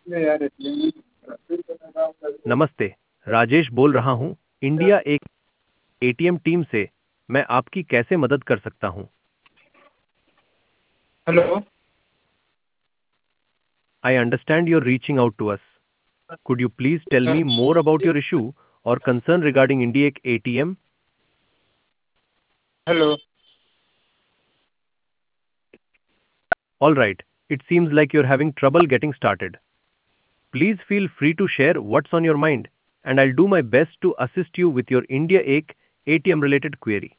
नमस्ते, राजेश बोल रहा हूँ, इंडिया एक एटीएम टीम से। मैं आपकी कैसे मदद कर सकता हूँ? Hello. I understand you're reaching out to us. Could you please tell me more about your issue or concern regarding India ATM? Hello. All right, it seems like you're having trouble getting started. Please feel free to share what's on your mind, and I'll do my best to assist you with your India ATM related query.